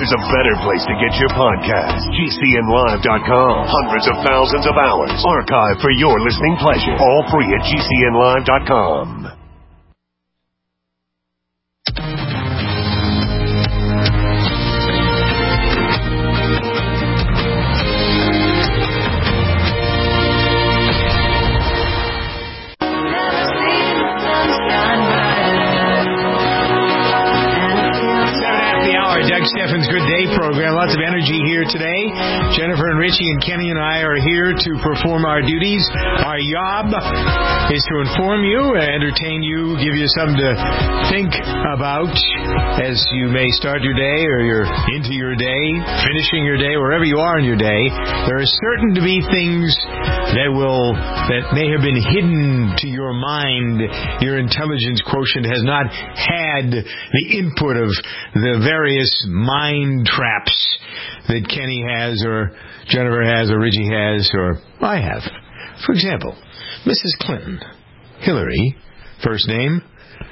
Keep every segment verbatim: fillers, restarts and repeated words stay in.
there's a better place to get your podcast. G C N live dot com. Hundreds of thousands of hours archived for your listening pleasure. All free at G C N live dot com. Steffen's Good Day program. Lots of energy here today. Jennifer and Richie and Kenny and I are here to perform our duties. Our job is to inform you, entertain you, give you something to think about as you may start your day or you're into your day, finishing your day, wherever you are in your day. There are certain to be things that will, that may have been hidden to your mind. Your intelligence quotient has not had the input of the various mind traps that Kenny has or Jennifer has or Richie has or I have. For example, Missus Clinton, Hillary, first name.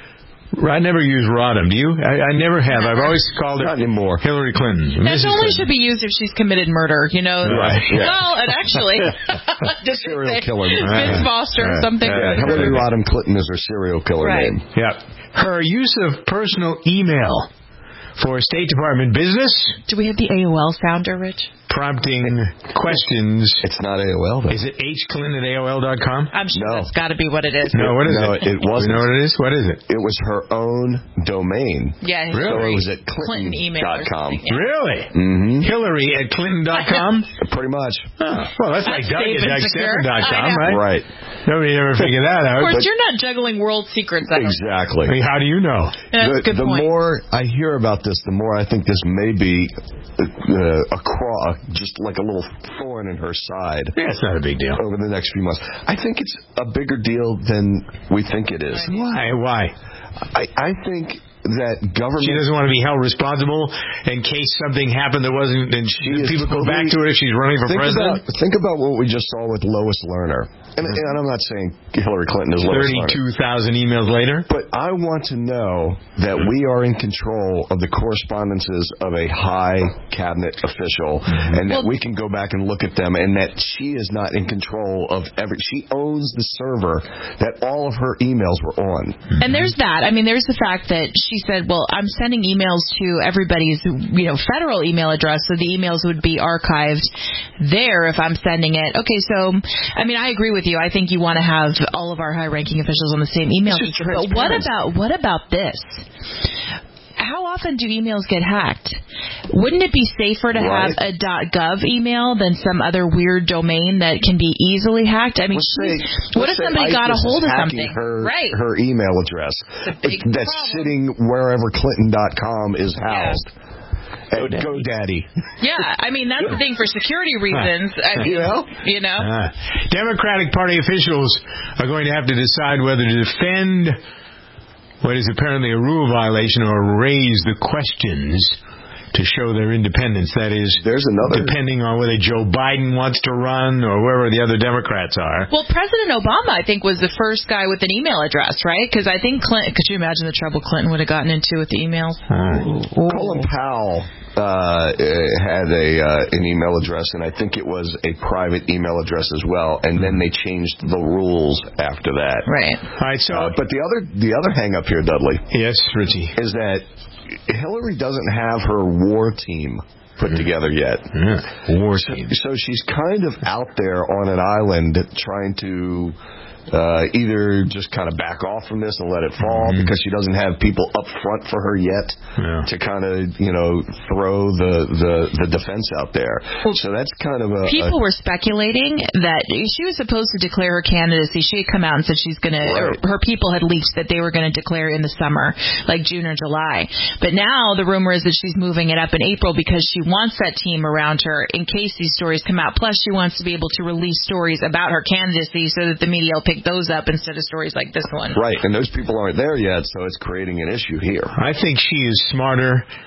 I never use Rodham. Do you? I, I never have. I've always called her Not anymore. Hillary Clinton. That Missus only Clinton. should be used if she's committed murder, you know. Right. Yeah. Well, and actually, just Serial say killer. Vince Foster or Right. something. Right. Hillary Rodham Clinton is her serial killer Right. name. Yeah. Her use of personal email for State Department business, Do we have the A O L sounder, Rich? prompting questions. It's not A O L, though. Is it H Clinton at A O L dot com? I'm sure No. that's got to be what it is. No, what is No, it? it wasn't. You know what it is? What is it? It was her own domain. Yeah, So Hillary. it was at Clinton email or Clinton dot com. something, yeah. Really? Mm-hmm. Hillary at Clinton dot com? Pretty much. Oh, well, that's like That's Doug safe at and Doug secure. Stephen dot com, I know. right? Right. Nobody ever figured that out. Of course, But, you're not juggling world secrets. I don't- Exactly. I mean, how do you know? That's a the good the point. more I hear about this, the more I think this may be uh, a cross, just like a little thorn in her side Yeah, it's not a big deal. over the next few months. I think it's a bigger deal than we think it is. Why? Why? I, I think that government... She doesn't want to be held responsible in case something happened that wasn't, and she, She is people go back totally- to it if she's running for think president. About, think about what we just saw with Lois Lerner. And, and I'm not saying Hillary Clinton is Lois Lerner. thirty-two thousand emails later. But I want to know that we are in control of the correspondences of a high cabinet official, and that Well, we can go back and look at them, and that she is not in control of every... She owns the server that all of her emails were on. And there's that. I mean, there's the fact that she said, well, I'm sending emails to everybody's, you know, federal email address, so the emails would be archived there if I'm sending it. Okay, so, I mean, I agree with you. I think you want to have all of our high-ranking officials on the same email It's just system. But what transparency. about, what about this? How often do emails get hacked? Wouldn't it be safer to Right. have a .gov email than some other weird domain that can be easily hacked? I mean, Let's say, what let's if say somebody got a ISIS hold is of hacking something? Her, Right. her email address It's a big that's problem. sitting wherever Clinton dot com is housed. At GoDaddy. GoDaddy. Yeah, I mean, that's the thing for security reasons. I mean, You know? you know? Ah. Democratic Party officials are going to have to decide whether to defend what is apparently a rule violation or raise the questions to show their independence. That is, There's another... depending on whether Joe Biden wants to run or wherever the other Democrats are. Well, President Obama, I think, was the first guy with an email address, right? Because I think Clinton, could you imagine the trouble Clinton would have gotten into with the emails? Oh. Colin Powell uh, had a uh, an email address, and I think it was a private email address as well. And then they changed the rules after that. Right. All right, so... Uh, but the other the other hang up here, Dudley, yes, Richie. is that Hillary doesn't have her war team put together yet. Yeah. War team. So she's kind of out there on an island trying to uh, either just kind of back off from this and let it fall Mm-hmm. because she doesn't have people up front for her yet Yeah. to kind of, you know, throw the, the, the defense out there. So that's kind of a... People a, were speculating that she was supposed to declare her candidacy. She had come out and said she's going Right. to, her people had leaked that they were going to declare in the summer, like June or July. But now the rumor is that she's moving it up in April because she wants that team around her in case these stories come out. Plus, she wants to be able to release stories about her candidacy so that the media will pick those up instead of stories like this one. right, and those people aren't there yet, so it's creating an issue here. I think she is smarter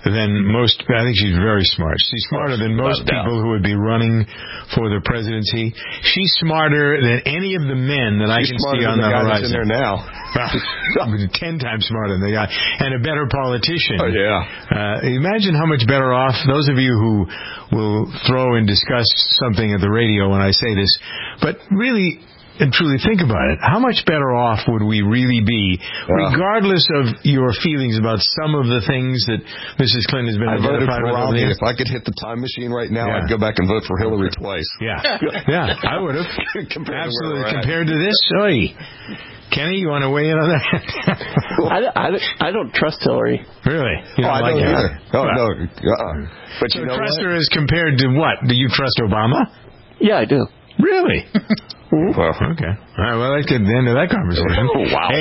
than most. I think she's very smart. She's smarter than most people who would be running for the presidency. She's smarter than any of the men that she's I can see on the, the the horizon. In there now. Ten times smarter than the guy, and a better politician. Oh yeah. Uh, imagine how much better off those of you who will throw and discuss something at the radio when I say this, but really. And truly think about it. How much better off would we really be, regardless of your feelings about some of the things that Missus Clinton has been I voted identified for with? Romney. If I could hit the time machine right now, yeah. I'd go back and vote for Hillary twice. Yeah, yeah, I would have. compared Absolutely. To compared to this, oy. Kenny, you want to weigh in on that? I, I, I don't trust Hillary. Really? You don't oh, I like don't her? either. Oh, well, no. Uh-uh. But so you know trust what? her as compared to what? Do you trust Obama? Yeah, I do. Really? Well, okay. All right, well, let's get to the end of that conversation. Wow.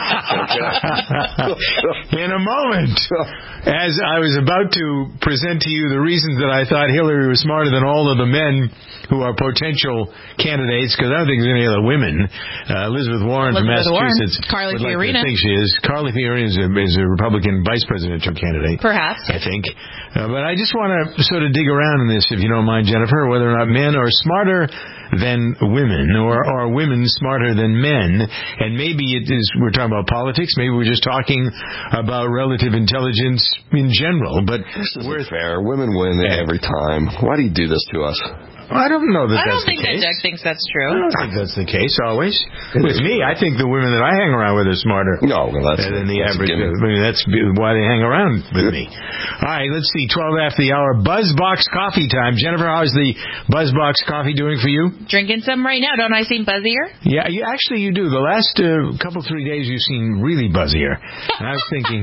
In a moment, as I was about to present to you the reasons that I thought Hillary was smarter than all of the men who are potential candidates, because I don't think there's any other women. Uh, Elizabeth Warren Elizabeth from Massachusetts. Warren. Carly would Fiorina. Like to think she is. Carly Fiorina is a, is a Republican vice presidential candidate. Perhaps. I think. Uh, but I just want to sort of dig around in this, if you don't mind, Jennifer, whether or not men are smarter than women, or are women smarter than men. And maybe it is, we're talking about politics, maybe we're just talking about relative intelligence in general. But this isn't we're fair. Women win every time. Why do you do this to us? I don't know that I that's don't think the case. that Doug thinks that's true. I don't think that's the case always. With me, I think the women that I hang around with are smarter no, well, that's, than the that's average. I mean, that's why they hang around with me. All right, let's see. twelve after the hour. Buzzbox coffee time. Jennifer, how's the Buzzbox coffee doing for you? Drinking some right now. Don't I seem buzzier? Yeah, you, actually you do. The last uh, couple, three days you seem really buzzier. And I was thinking...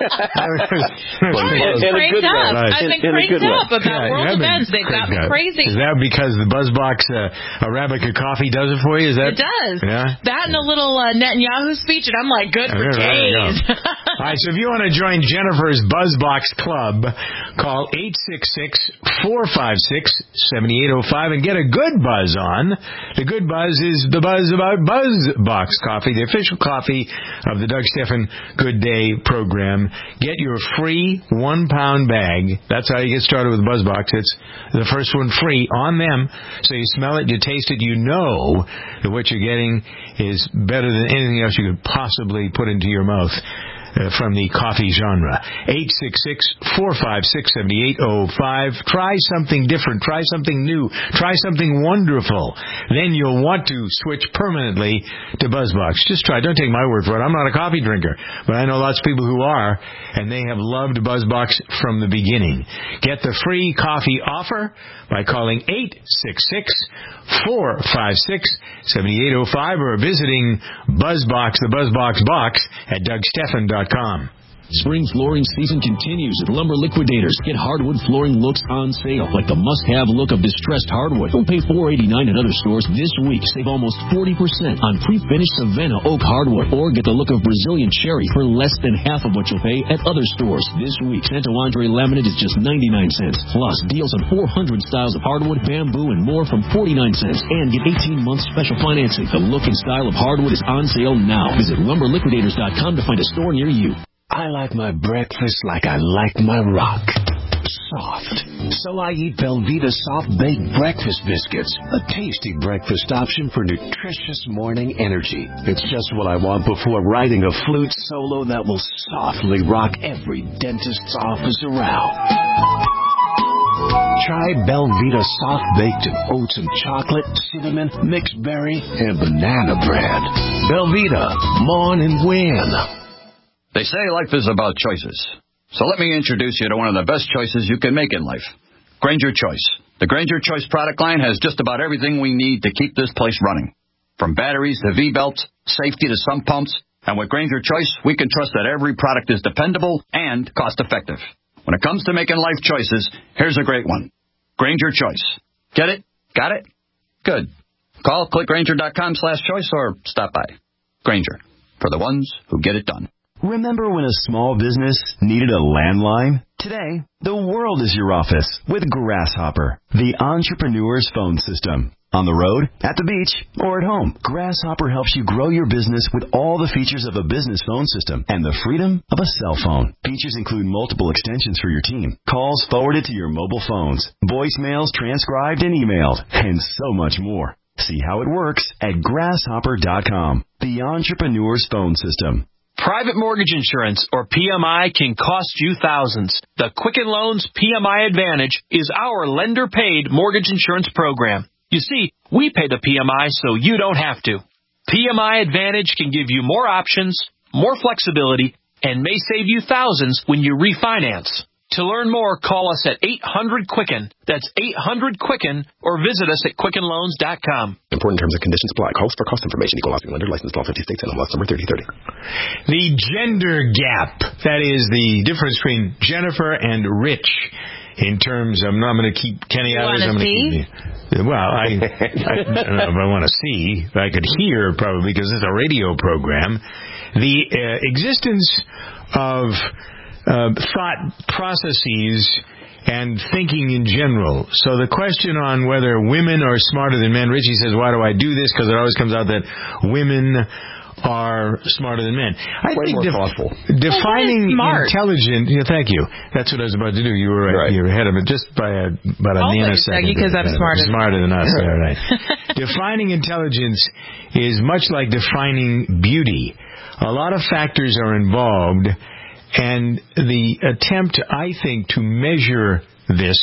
I was, I was I've been cranked up. Right. I've been In, in cranked up about yeah, world events. They've got me up. crazy. Is that because the Buzzbox uh, Arabica coffee does it for you? Is that? It does. Yeah. That and a little uh, Netanyahu speech, and I'm like, good for There, there you days. go. All right, so if you want to join Jennifer's Buzzbox Club, call eight six six, four five six, seven eight zero five and get a good buzz on. The good buzz is the buzz about Buzzbox coffee, the official coffee of the Doug Stephan Good Day program. Get your free one-pound bag. That's how you get started with Buzzbox. It's the first one free on them. So you smell it, you taste it, you know that what you're getting is better than anything else you could possibly put into your mouth. Uh, from the coffee genre. eight six six, four five six, seven eight zero five. Try something different. Try something new. Try something wonderful. Then you'll want to switch permanently to Buzzbox. Just try. Don't take my word for it. I'm not a coffee drinker, but I know lots of people who are, and they have loved Buzzbox from the beginning. Get the free coffee offer by calling eight six six, four five six, seven eight zero five or visiting Buzzbox, the Buzzbox box at Doug Stephan dot com. Spring flooring season continues at Lumber Liquidators. Get hardwood flooring looks on sale, like the must-have look of distressed hardwood. Don't pay four dollars and eighty-nine cents at other stores this week. Save almost forty percent on pre-finished Savannah oak hardwood, or get the look of Brazilian cherry for less than half of what you'll pay at other stores this week. Santo Andre laminate is just ninety-nine cents. Plus, deals on four hundred styles of hardwood, bamboo, and more from forty-nine cents. And get eighteen months special financing. The look and style of hardwood is on sale now. Visit lumber liquidators dot com to find a store near you. I like my breakfast like I like my rock. Soft. So I eat Belvita Soft Baked Breakfast Biscuits, a tasty breakfast option for nutritious morning energy. It's just what I want before writing a flute solo that will softly rock every dentist's office around. Try Belvita Soft Baked in oats and chocolate, cinnamon, mixed berry, and banana bread. Belvita, mourn and win. They say life is about choices. So let me introduce you to one of the best choices you can make in life. Grainger Choice. The Grainger Choice product line has just about everything we need to keep this place running. From batteries to V-belts, safety to sump pumps. And with Grainger Choice, we can trust that every product is dependable and cost-effective. When it comes to making life choices, here's a great one. Grainger Choice. Get it? Got it? Good. Call click grainger dot com slash choice or stop by. Grainger. For the ones who get it done. Remember when a small business needed a landline? Today, the world is your office with Grasshopper, the entrepreneur's phone system. On the road, at the beach, or at home, Grasshopper helps you grow your business with all the features of a business phone system and the freedom of a cell phone. Features include multiple extensions for your team, calls forwarded to your mobile phones, voicemails transcribed and emailed, and so much more. See how it works at grasshopper dot com, the entrepreneur's phone system. Private mortgage insurance, or P M I, can cost you thousands. The Quicken Loans P M I Advantage is our lender-paid mortgage insurance program. You see, we pay the P M I so you don't have to. P M I Advantage can give you more options, more flexibility, and may save you thousands when you refinance. To learn more, call us at eight hundred Quicken. That's eight hundred Quicken, or visit us at quicken loans dot com. Important terms and conditions apply. Calls for cost information. Equal housing lender. Licensed law fifty states. N M L S number thirty thirty. The gender gap. That is the difference between Jennifer and Rich. In terms of, I'm going to keep Kenny out of this. I'm going to keep. Well, I, I, I don't know if I want to see. I could hear probably because it's a radio program. The uh, existence of uh, thought processes and thinking in general. So the question on whether women are smarter than men, Richie says, why do I do this? Because it always comes out that women are smarter than men. I Way think more def- thoughtful. Defining intelligent. Yeah, thank you. That's what I was about to do. You were right. You were ahead of it just by a, about a Always, nanosecond. because I'm smarter. Smarter than us. Yeah, right. Defining intelligence is much like defining beauty. A lot of factors are involved, and the attempt, I think, to measure this.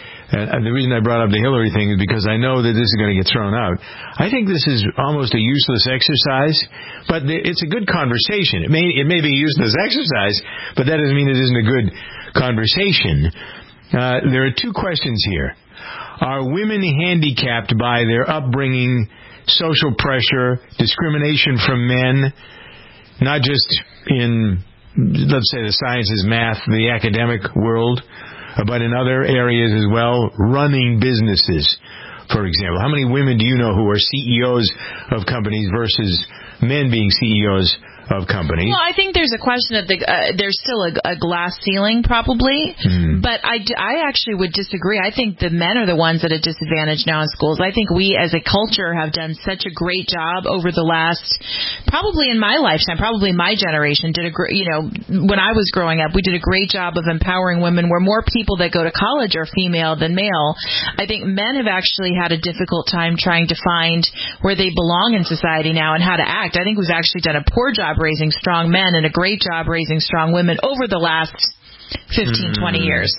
And the reason I brought up the Hillary thing is because I know that this is going to get thrown out. I think this is almost a useless exercise, but it's a good conversation. It may it may be a useless exercise, but that doesn't mean it isn't a good conversation. Uh, there are two questions here. Are women handicapped by their upbringing, social pressure, discrimination from men, not just in, let's say, the sciences, math, the academic world, but in other areas as well, running businesses, for example? How many women do you know who are C E Os of companies versus men being C E Os of companies? Well, I think there's a question of the uh, there's still a, a glass ceiling probably, mm. but I, I actually would disagree. I think the men are the ones at a disadvantage now in schools. I think we as a culture have done such a great job over the last, probably in my lifetime, probably my generation did a great, you know, when I was growing up, we did a great job of empowering women where more people that go to college are female than male. I think men have actually had a difficult time trying to find where they belong in society now and how to act. I think we've actually done a poor job raising strong men and a great job raising strong women over the last fifteen, twenty years.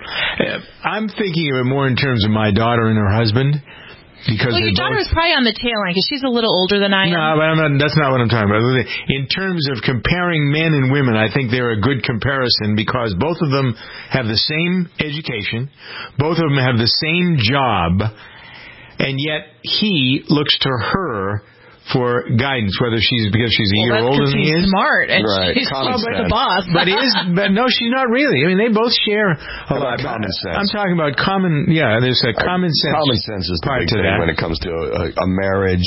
I'm thinking of it more in terms of my daughter and her husband. Because well, your daughter both... is probably on the tail end because she's a little older than I am. No, but I'm not, that's not what I'm talking about. In terms of comparing men and women, I think they're a good comparison because both of them have the same education, both of them have the same job, and yet he looks to her for guidance, whether she's because she's a well, year older than he is. Smart and right. she's common the boss. But is but no, she's not really. I mean, they both share a lot of common sense. I'm talking about common. Yeah, there's a common sense. Common sense is the part big to thing that. when it comes to a, a marriage.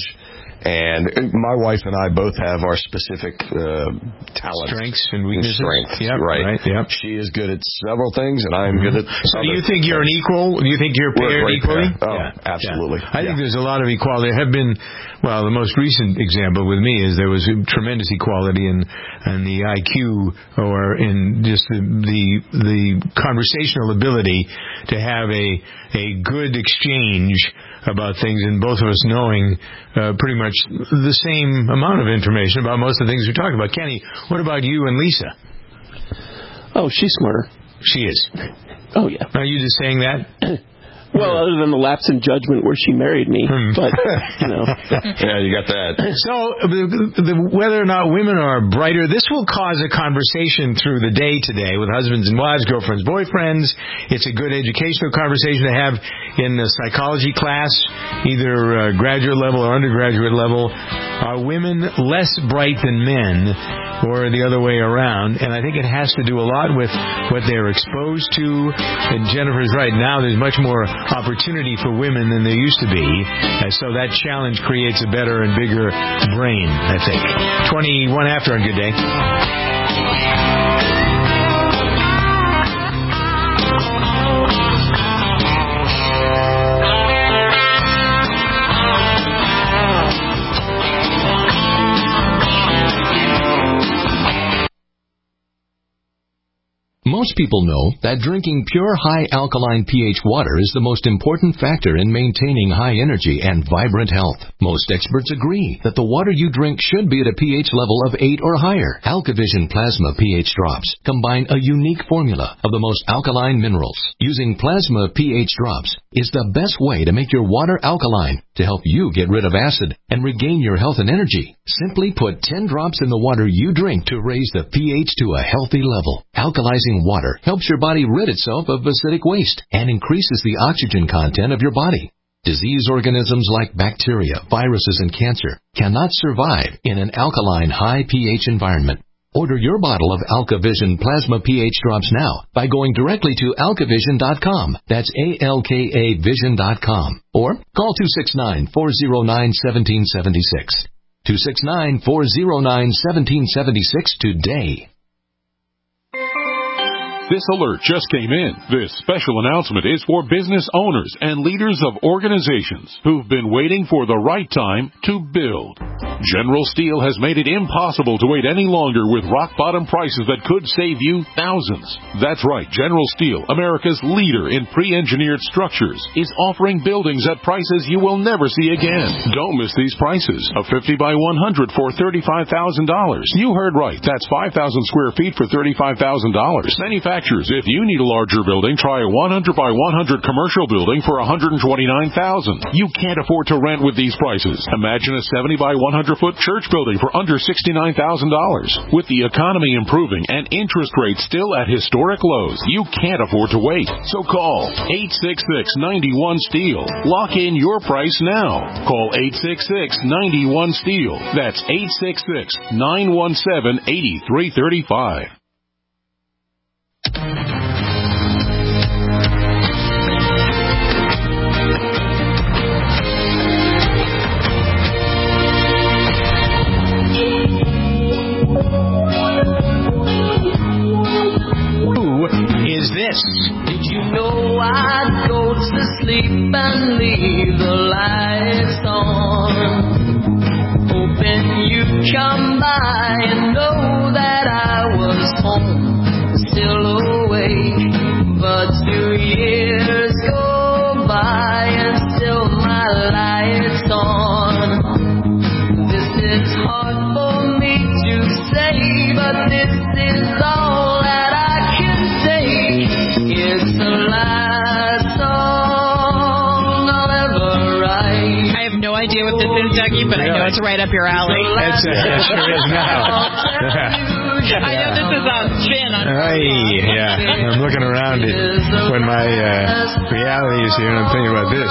And my wife and I both have our specific uh, talents. Strengths and weaknesses. Strengths, yep, right. right yep. She is good at several things, and I'm mm-hmm. good at So other do you think you're an equal? Do you think you're paired equally? Pair. Oh, yeah. absolutely. Yeah. I yeah. think there's a lot of equality. There have been, well, the most recent example with me is there was tremendous equality in, in the I Q or in just the, the, the conversational ability to have a, a good exchange about things, and both of us knowing uh, pretty much the same amount of information about most of the things we're talking about. Kenny, what about you and Lisa? Oh, she's smarter. She is. Oh, yeah. Are you just saying that? Well, other than the lapse in judgment where she married me, hmm. but, you know. Yeah, you got that. So, the, the, whether or not women are brighter, this will cause a conversation through the day today with husbands and wives, girlfriends, boyfriends. It's a good educational conversation to have in the psychology class, either uh, graduate level or undergraduate level. Are women less bright than men, or the other way around? And I think it has to do a lot with what they're exposed to. And Jennifer's right. Now there's much more opportunity for women than there used to be. And so that challenge creates a better and bigger brain, I think. twenty-one after on Good Day. Most people know that drinking pure high alkaline pH water is the most important factor in maintaining high energy and vibrant health. Most experts agree that the water you drink should be at a pH level of eight or higher. AlkaVision Plasma pH drops combine a unique formula of the most alkaline minerals. Using Plasma pH drops is the best way to make your water alkaline to help you get rid of acid and regain your health and energy. Simply put ten drops in the water you drink to raise the pH to a healthy level. Alkalizing water helps your body rid itself of acidic waste and increases the oxygen content of your body. Disease organisms like bacteria, viruses, and cancer cannot survive in an alkaline high pH environment. Order your bottle of AlkaVision Plasma pH drops now by going directly to alka vision dot com. That's A L K A vision dot com. Or call two six nine, four zero nine, one seven seven six. two six nine, four zero nine, one seven seven six today. This alert just came in. This special announcement is for business owners and leaders of organizations who've been waiting for the right time to build. General Steel has made it impossible to wait any longer with rock-bottom prices that could save you thousands. That's right, General Steel, America's leader in pre-engineered structures, is offering buildings at prices you will never see again. Don't miss these prices. A fifty by one hundred for thirty-five thousand dollars. You heard right. That's five thousand square feet for thirty-five thousand dollars. Manufacturers, if you need a larger building, try a one hundred by one hundred commercial building for one hundred twenty-nine thousand dollars. You can't afford to rent with these prices. Imagine a seventy by one hundred foot church building for under sixty-nine thousand dollars. With the economy improving and interest rates still at historic lows, you can't afford to wait. So call eight six six, nine one, STEEL. Lock in your price now. Call eight six six, nine one, STEEL. That's eight six six, nine one seven, eight three three five. Did you know I'd go to sleep and leave the lights on, hoping you'd come by and know that I was home, still awake. But two years go by and still my lights on. This is hard for me to say, but this is all that I can say. It's the last song I'll ever write. I have no idea what this is, Dougie, but I know it's right up your alley. It's, uh, it sure is now. I know this is on Finn. On Hey, yeah. I'm looking around at when my uh, reality is here, and I'm thinking about this.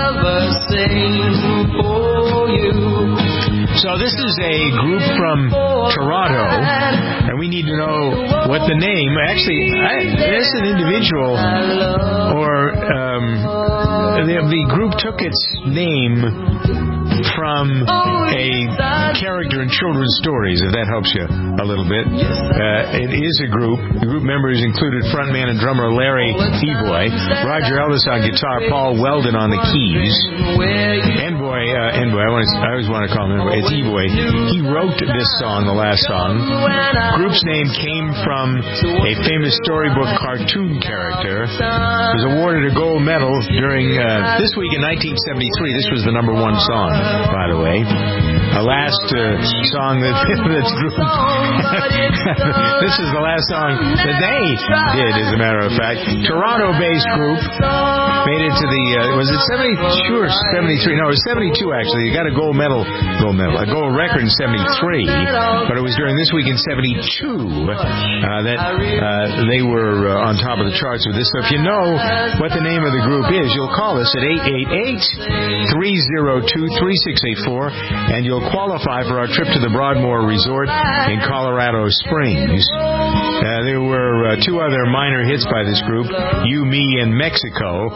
So this is a group from Toronto, and we need to know what the name. Actually, I, this is an individual, or um, the, the group took its name from a character in children's stories, if that helps you a little bit. Uh, it is a group. The group members included frontman and drummer Larry E-Boy, Roger Ellis on guitar, Paul Weldon on the keys, Envoy, uh, Envoy, I, want to, I always want to call him Envoy, it's E-Boy. He wrote this song, the last song. The group's name came from a famous storybook cartoon character. He was awarded a gold medal during, uh, this week in nineteen seventy-three. This was the number one song, by the way. The last uh, song that that's this is the last song that they did, as a matter of fact. Toronto-based group made it to the uh, was it seventy-two or seventy-three? No, it was seventy-two actually. You got a gold medal, gold medal, a gold record in seventy-three, but it was during this week in seventy-two uh, that uh, they were uh, on top of the charts with this. So if you know what the name of the group is, you'll call us at eight eight eight, three oh two, three six eight four, and you'll qualify for our trip to the Broadmoor Resort in Colorado Springs. Uh, there were uh, two other minor hits by this group, You, Me, and Mexico.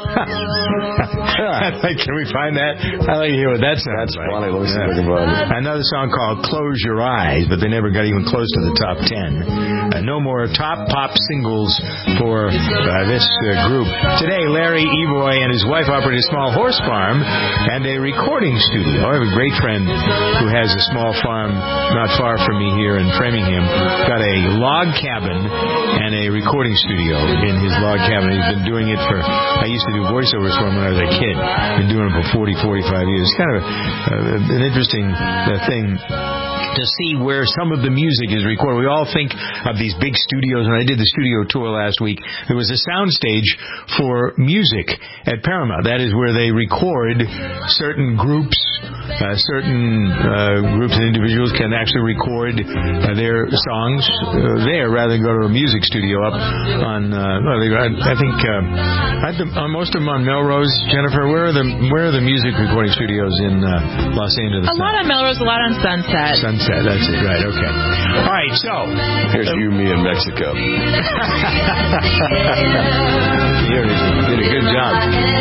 Can we find that? I like to hear what that sounds like. Funny. Let me see if I can find it. Another song called Close Your Eyes, but they never got even close to the top ten. Uh, no more top pop singles for uh, this uh, group. Today, Larry Evoy and his wife operate a small horse farm and a recording studio. I have a great friend who has a small farm not far from me here in Framingham. Got a log cabin and a recording studio in his log cabin. He's been doing it for, I used to do voiceovers for him when I was a kid. Been doing it for forty, forty-five years. It's kind of a, uh, an interesting uh, thing to see where some of the music is recorded. We all think of these big studios. When I did the studio tour last week, there was a sound stage for music at Paramount. That is where they record certain groups. Uh, certain uh, groups and individuals can actually record uh, their songs uh, there rather than go to a music studio up on. Uh, well, they, I, I think uh, I, uh, most of them on Melrose. Jennifer, where are the where are the music recording studios in uh, Los Angeles? A lot on Melrose, a lot on Sunset. Sunset, that's it. Right. Okay. All right. So here's you, me, in Mexico. You did a good job.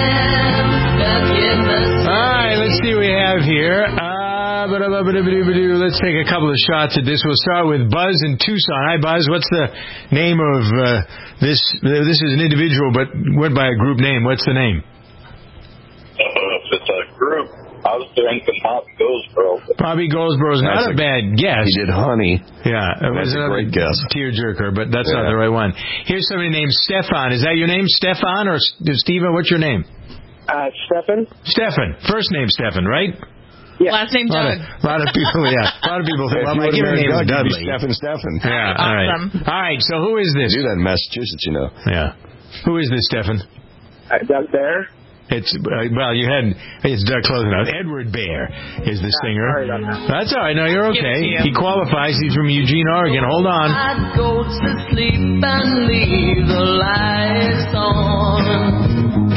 All right, let's see what we have here. Uh, let's take a couple of shots at this. We'll start with Buzz in Tucson. Hi, Buzz. What's the name of uh, this? This is an individual, but went by a group name. What's the name? Uh, if it's a group, I was thinking Bobby Goldsboro. Bobby Goldsboro's not a, a bad guess. He did Honey. Yeah, it was a great guess. Tearjerker, but that's yeah. not the right one. Here's somebody named Stefan. Is that your name, Stefan, or Steven? What's your name? Uh, Stefan. Stefan. First name Stefan, right? Yeah. Last name Doug. A lot of, a lot of people, yeah. A lot of people think, well, my given name is Dudley. Stefan, Stefan. Yeah, all right. Awesome. All right, so who is this? You do that in Massachusetts, you know. Yeah. Who is this, Stefan? Uh, Doug Bear. It's, uh, well, you had, it's Doug closing out. Edward Bear is the singer. Sorry about that. That's all right. No, you're okay. He qualifies. He's from Eugene, Oregon. Hold on. I'd go to sleep and leave the lights on.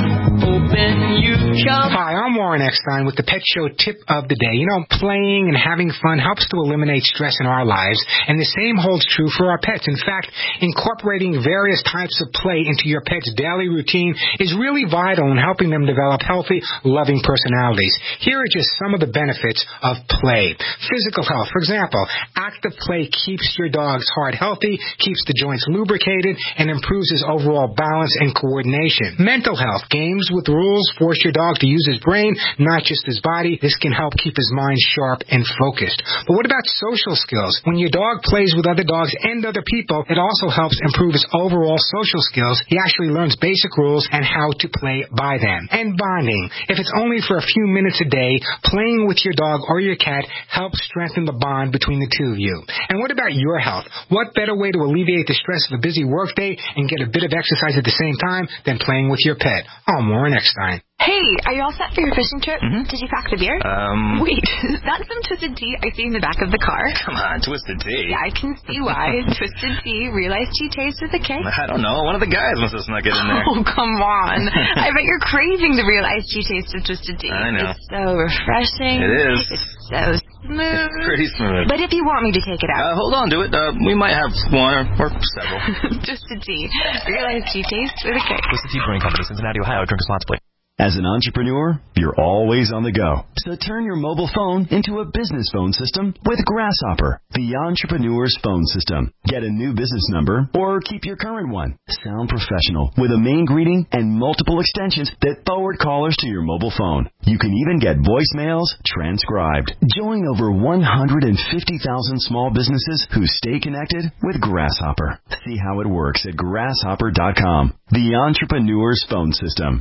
Hi, I'm Warren Eckstein with the Pet Show Tip of the Day. You know, playing and having fun helps to eliminate stress in our lives, and the same holds true for our pets. In fact, incorporating various types of play into your pet's daily routine is really vital in helping them develop healthy, loving personalities. Here are just some of the benefits of play. Physical health. For example, active play keeps your dog's heart healthy, keeps the joints lubricated, and improves his overall balance and coordination. Mental health. Games with rules force your dog to use his brain, not just his body. This can help keep his mind sharp and focused. But what about social skills? When your dog plays with other dogs and other people, it also helps improve his overall social skills. He actually learns basic rules and how to play by them. And bonding. If it's only for a few minutes a day, playing with your dog or your cat helps strengthen the bond between the two of you. And what about your health? What better way to alleviate the stress of a busy workday and get a bit of exercise at the same time than playing with your pet? I'm Warren Eckstein. Hey, are you all set for your fishing trip? Mm-hmm. Did you pack the beer? Um... Wait, that's some Twisted Tea I see in the back of the car. Come on, Twisted Tea. Yeah, I can see why. Twisted Tea, realized tea taste with a K. I don't know. One of the guys must have snuck it in there. Oh, come on. I bet you're craving the realized tea taste of Twisted Tea. I know. It's so refreshing. It is. It's so smooth. It's pretty smooth. But if you want me to take it out. Uh, hold on to it. Uh, we might have one or, or several. Twisted Tea. Realized tea taste with a K. Twisted Tea Brewing Company, Cincinnati, Ohio. Drink responsibly. As an entrepreneur, you're always on the go. So turn your mobile phone into a business phone system with Grasshopper, the entrepreneur's phone system. Get a new business number or keep your current one. Sound professional with a main greeting and multiple extensions that forward callers to your mobile phone. You can even get voicemails transcribed. Join over one hundred fifty thousand small businesses who stay connected with Grasshopper. See how it works at grasshopper dot com, the entrepreneur's phone system.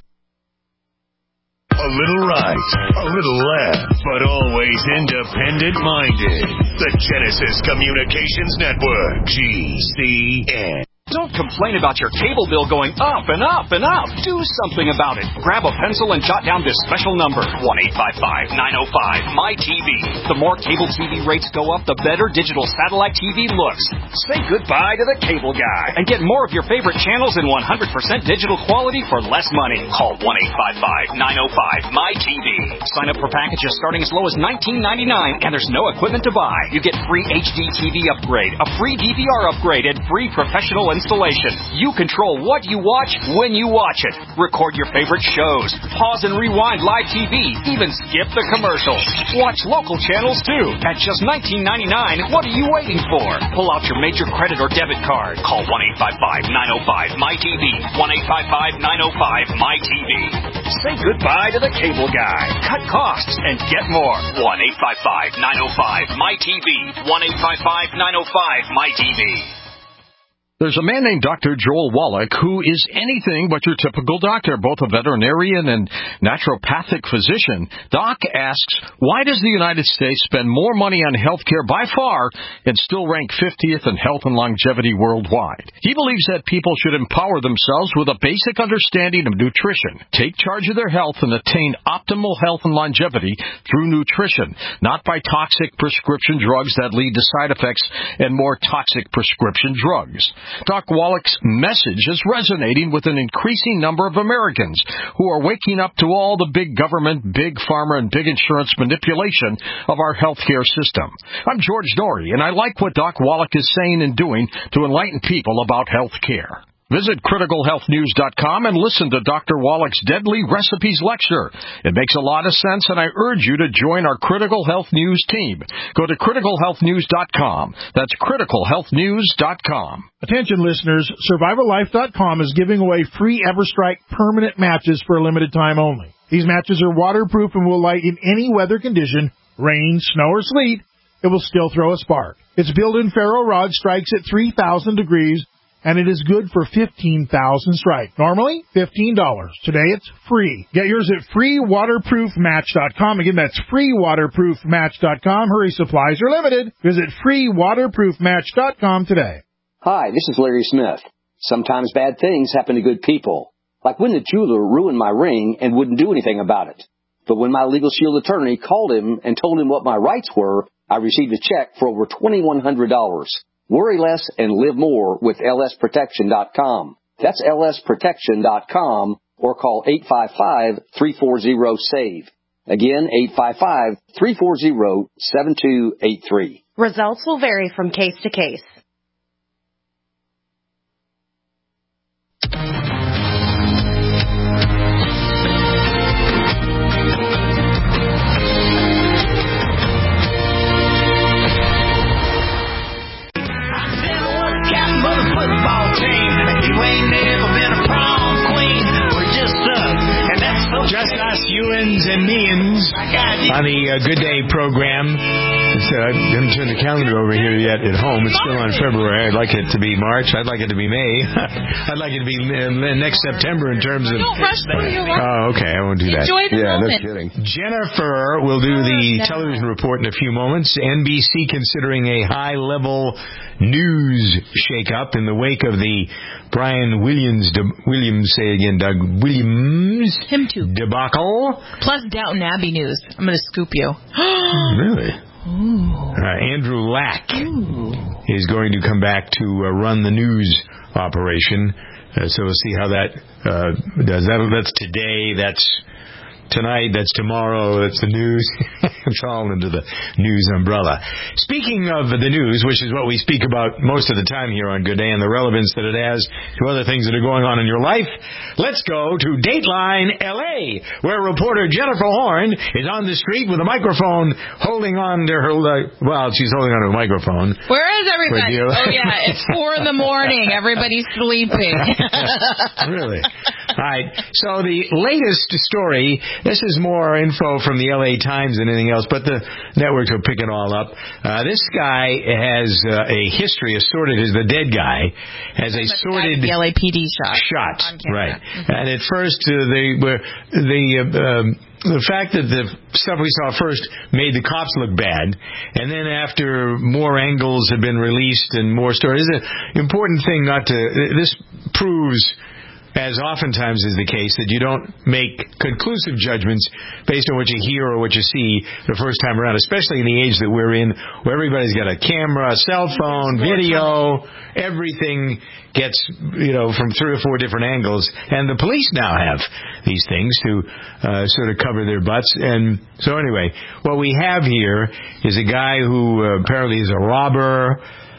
A little right, a little left, but always independent-minded. The Genesis Communications Network, G C N. Don't complain about your cable bill going up and up and up. Do something about it. Grab a pencil and jot down this special number, one eight five five, nine oh five, M Y T V. The more cable T V rates go up, the better digital satellite T V looks. Say goodbye to the cable guy and get more of your favorite channels in one hundred percent digital quality for less money. Call one eight five five, nine oh five, M Y T V. Sign up for packages starting as low as nineteen ninety-nine, and there's no equipment to buy. You get free H D T V upgrade, a free D V R upgrade, and free professional and installation. You control what you watch when you watch it. Record your favorite shows. Pause and rewind live T V. Even skip the commercials. Watch local channels too. At just nineteen ninety-nine dollars, what are you waiting for? Pull out your major credit or debit card. Call one eight five five, nine oh five, M Y T V. one eight five five, nine oh five, M Y T V. Say goodbye to the cable guy. Cut costs and get more. one eight five five, nine oh five, M Y T V. one eight five five, nine oh five, M Y T V. There's a man named Doctor Joel Wallach who is anything but your typical doctor, both a veterinarian and naturopathic physician. Doc asks, why does the United States spend more money on health care by far and still rank fiftieth in health and longevity worldwide? He believes that people should empower themselves with a basic understanding of nutrition, take charge of their health, and attain optimal health and longevity through nutrition, not by toxic prescription drugs that lead to side effects and more toxic prescription drugs. Doc Wallach's message is resonating with an increasing number of Americans who are waking up to all the big government, big pharma, and big insurance manipulation of our healthcare system. I'm George Norrie, and I like what Doc Wallach is saying and doing to enlighten people about health care. Visit critical health news dot com and listen to Doctor Wallach's Deadly Recipes lecture. It makes a lot of sense, and I urge you to join our Critical Health News team. Go to critical health news dot com. That's critical health news dot com. Attention listeners, survival life dot com is giving away free EverStrike permanent matches for a limited time only. These matches are waterproof and will light in any weather condition, rain, snow, or sleet. It will still throw a spark. Its built-in ferro rod strikes at three thousand degrees, and it is good for fifteen thousand strike. Normally, fifteen dollars. Today, it's free. Get yours at free waterproof match dot com. Again, that's free waterproof match dot com. Hurry, supplies are limited. Visit free waterproof match dot com today. Hi, this is Larry Smith. Sometimes bad things happen to good people. Like when the jeweler ruined my ring and wouldn't do anything about it. But when my Legal Shield attorney called him and told him what my rights were, I received a check for over twenty-one hundred dollars. Worry less and live more with L S protection dot com. That's L S protection dot com or call eight five five, three four zero, SAVE. Again, eight five five, three four zero, seven two eight three. Results will vary from case to case. Just us, Ewans and Means on the uh, Good Day program. It's, uh, I haven't turned the calendar over here yet at home. It's still on February. I'd like it to be March. I'd like it to be May. I'd like it to be uh, next September in terms of... Don't rush through your life. Oh, okay. I won't do that. Enjoy the yeah, moment. no kidding. Jennifer will do the television report in a few moments. N B C considering a high-level news shake-up in the wake of the Brian Williams, de, Williams, say again, Doug Williams Him too. debacle. Plus Downton Abbey news. I'm going to scoop you. Really? Uh, Andrew Lack Ooh. is going to come back to uh, run the news operation. Uh, so we'll see how that uh, does. That, that's today. That's tonight. That's tomorrow. That's the news. It's all under the news umbrella. Speaking of the news, which is what we speak about most of the time here on Good Day and the relevance that it has to other things that are going on in your life, let's go to Dateline L A, where reporter Jennifer Horn is on the street with a microphone holding on to her, uh, well, she's holding on to a microphone. Where is everybody? Oh, yeah, it's four in the morning. Everybody's sleeping. Really? All right. So the latest story, this is more info from the L A Times than anything else, but the networks will pick it all up. Uh, this guy has uh, a history, a sordid, is the dead guy, has a sordid... The L A P D shot. Shot, right. Mm-hmm. And at first, uh, they were... The, uh, um, the fact that the stuff we saw first made the cops look bad, and then after more angles have been released and more stories, it's an important thing not to... This proves... as oftentimes is the case, that you don't make conclusive judgments based on what you hear or what you see the first time around, especially in the age that we're in, where everybody's got a camera, a cell phone, video, everything gets, you know, from three or four different angles. And the police now have these things to uh, sort of cover their butts. And so anyway, what we have here is a guy who uh, apparently is a robber,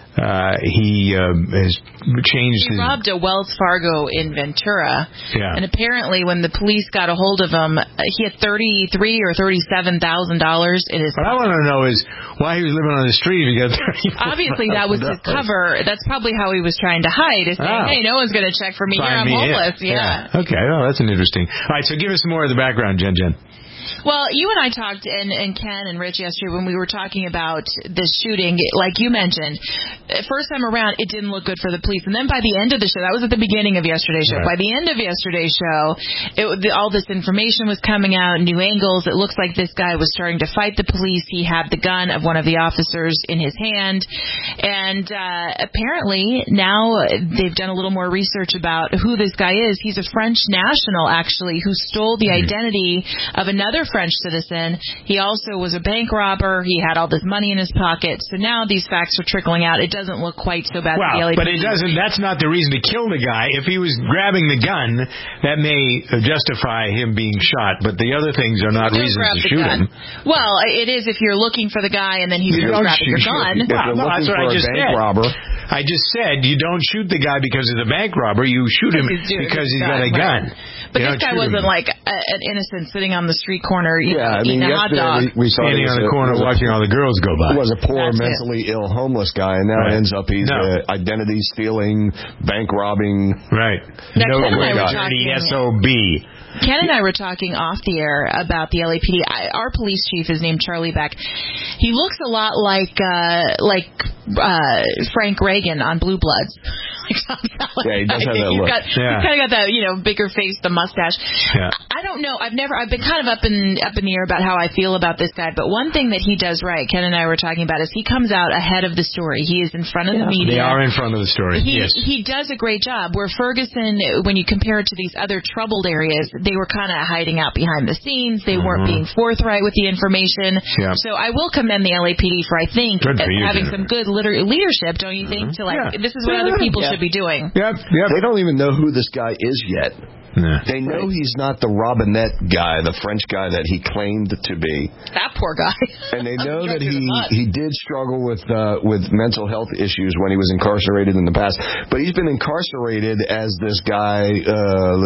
Uh, he uh, has changed he his... robbed a Wells Fargo in Ventura. Yeah. And apparently when the police got a hold of him, he had thirty-three or thirty-seven thousand dollars in his What I want to know is why he was living on the street if he got thirty. Obviously, that was to cover. That's probably how he was trying to hide. Is saying, Oh. hey, no one's going to check for me here. Find I'm me homeless. in. Yeah. Okay, well, that's an interesting... All right, so give us some more of the background, Jen Jen. Well, you and I talked, and, and Ken and Rich yesterday when we were talking about this shooting, like you mentioned, first time around, it didn't look good for the police. And then by the end of the show, that was at the beginning of yesterday's show. Right. By the end of yesterday's show, it, the, all this information was coming out, new angles. It looks like this guy was starting to fight the police. He had the gun of one of the officers in his hand. And uh, apparently now they've done a little more research about who this guy is. He's a French national, actually, who stole the Mm-hmm. identity of another French citizen. He also was a bank robber. He had all this money in his pocket. So now these facts are trickling out. It doesn't look quite so bad. Well, for the L A P D. but it doesn't. That's not the reason to kill the guy. If he was grabbing the gun, that may justify him being shot. But the other things are not Don't reasons grab to the shoot gun. him. Well, it is if you're looking for the guy and then he You starts don't grabbing your shoot- gun. If you're looking Well, that's what for I a just bank said. robber. I just said you don't shoot the guy because he's a bank robber. You shoot him Because he's doing because his he's got a gun, gun. right. But You this don't guy shoot him. wasn't like a, an innocent sitting on the street corner, you Yeah, know, I mean, eating a hot yesterday dog. we, we saw Standing it was on the a- corner was a- watching all the girls go by. was a poor, That's it. mentally ill homeless guy, and now Right. it ends up he's No. a identity stealing, bank robbing. Right. Now, No Ken and I were dirty talking- S O B. Ken and I were talking off the air about the L A P D. I, our police chief is named Charlie Beck. He looks a lot like uh, like uh, Frank Reagan on Blue Bloods. Yeah, he does have that he's look. Got, Yeah. He's kind of got that, you know, bigger face, the mustache. Yeah. I don't know. I've never. I've been kind of up in up in the air about how I feel about this guy. But one thing that he does right, Ken and I were talking about, is he comes out ahead of the story. He is in front of the media. They are in front of the story. He yes. he does a great job. Where Ferguson, when you compare it to these other troubled areas, they were kind of hiding out behind the scenes. They weren't Mhm. being forthright with the information. Yeah. So I will commend the L A P D for, I think, Good for you, having Jennifer. some good liter- leadership. Don't you think? To like, Yeah. this is what other people should be doing. Yep. Yep. They don't even know who this guy is yet. Yeah. They know he's not the Robinette guy, the French guy that he claimed to be. That poor guy. And they know that Drugged he in the mud. he did struggle with uh, with mental health issues when he was incarcerated in the past. But he's been incarcerated as this guy, uh,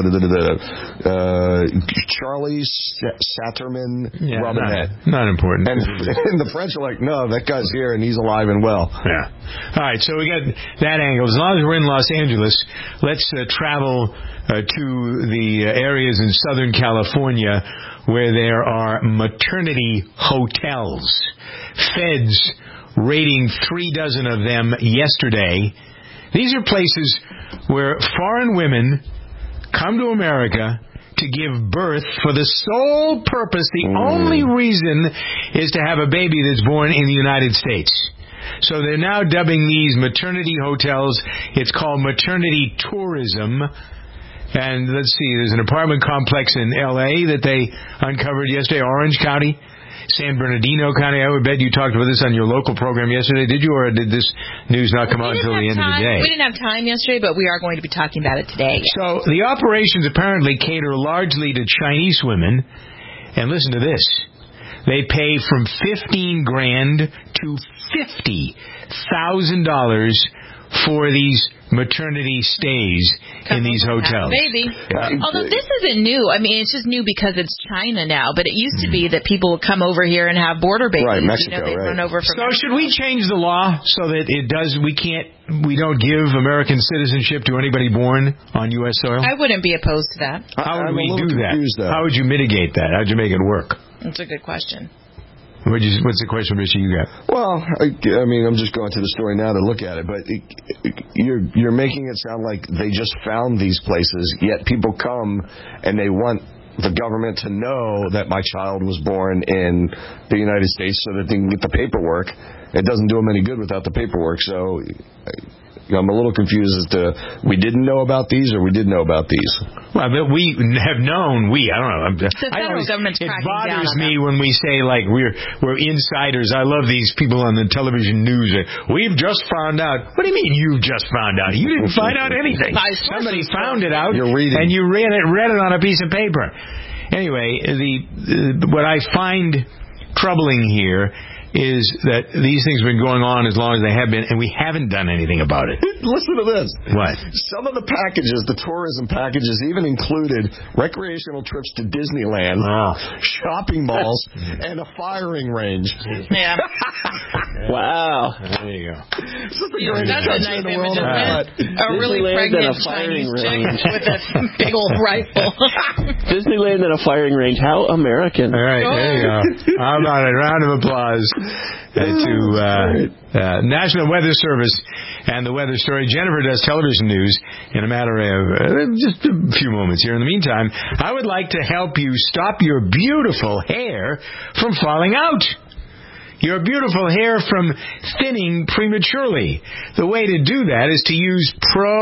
uh, Charlie Satterman Yeah, Robinette. Not, not important. And, and the French are like, no, that guy's here and he's alive and well. Yeah. All right, so we got that angle. As long as we're in Los Angeles, let's uh, travel uh, to the uh, areas in Southern California where there are maternity hotels. Feds raiding three dozen of them yesterday. These are places where foreign women come to America to give birth for the sole purpose, the Mm. only reason is to have a baby that's born in the United States. So they're now dubbing these maternity hotels, it's called maternity tourism. And let's see, there's an apartment complex in L A that they uncovered yesterday, Orange County, San Bernardino County. I would bet you talked about this on your local program yesterday, did you, or did this news not come out until the end time. of the day? We didn't have time yesterday, but we are going to be talking about it today. So the operations apparently cater largely to Chinese women. And listen to this. They pay from fifteen grand to fifty thousand dollars for these maternity stays Come in these over and have a hotels. Baby. Yeah. Although this isn't new. I mean, it's just new because it's China now. But it used to be that people would come over here and have border babies. Right, you Mexico, know, they'd right. run over from So should we change the law so that it does, we can't, we don't give American citizenship to anybody born on U S soil? I wouldn't be opposed to that. How would I'm a we little do that? confused, though. How would you mitigate that? How would you make it work? That's a good question. What'd you, what's the question, Richie, you got? Well, I, I mean, I'm just going to the story now to look at it, but it, it, you're you're making it sound like they just found these places, yet people come and they want the government to know that my child was born in the United States so that they can get the paperwork. It doesn't do them any good without the paperwork, so I'm a little confused as to we didn't know about these or we did know about these. Well, but we have known, we, I don't know. I'm, The I federal always, government's it cracking down bothers on me when we say, like, we're we're insiders. I love these people on the television news. That, we've just found out. What do you mean you've just found out? You didn't find out anything. Somebody found it out, You're reading. and you read it, read it on a piece of paper. Anyway, the, the what I find troubling here is that these things have been going on as long as they have been, and we haven't done anything about it. Listen to this. What? Some of the packages, the tourism packages, even included recreational trips to Disneyland, oh. shopping malls, and a firing range. Yeah. Wow. There you go. This is the Yeah, greatest that's a country nice in the world. image, isn't it? A really Disneyland pregnant and a firing Chinese range. chick with a big old rifle. Disneyland and a firing range. How American. All right, there you go. How about a round of applause uh, to uh, uh, National Weather Service and the weather story. Jennifer does television news in a matter of uh, just a few moments here. In the meantime, I would like to help you stop your beautiful hair from falling out. Your beautiful hair from thinning prematurely. The way to do that is to use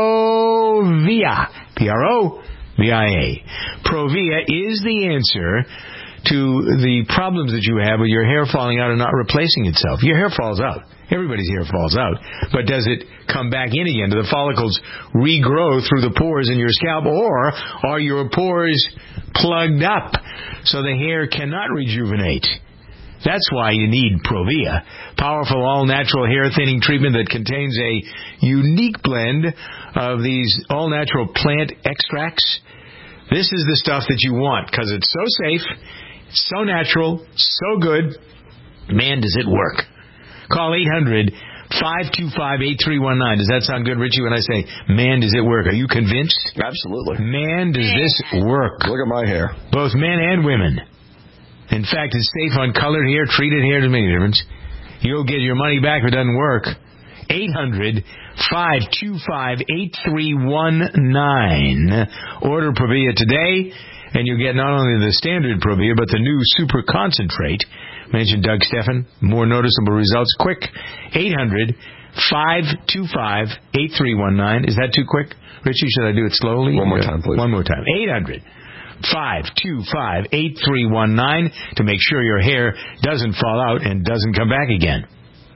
Provia. P R O V I A. Provia is the answer to the problems that you have with your hair falling out and not replacing itself. Your hair falls out. Everybody's hair falls out. But does it come back in again? Do the follicles regrow through the pores in your scalp, or are your pores plugged up so the hair cannot rejuvenate? That's why you need Provia, powerful all-natural hair thinning treatment that contains a unique blend of these all-natural plant extracts. This is the stuff that you want because it's so safe, so natural, so good. Man, does it work. Call eight hundred, five two five, eight three one nine. Does that sound good, Richie, when I say, man, does it work? Are you convinced? Absolutely. Man, does this work. Look at my hair. Both men and women. In fact, it's safe on colored hair, treated hair, doesn't make a difference. You'll get your money back if it doesn't work. eight hundred, five two five, eight three one nine. Order Provia today, and you'll get not only the standard Provia, but the new Super Concentrate. Mention Doug Steffen. More noticeable results. Quick. eight hundred, five two five, eight three one nine. Is that too quick? Richie, should I do it slowly? One more time, please. One more time. eight hundred, five two five, eight three one nine to make sure your hair doesn't fall out and doesn't come back again.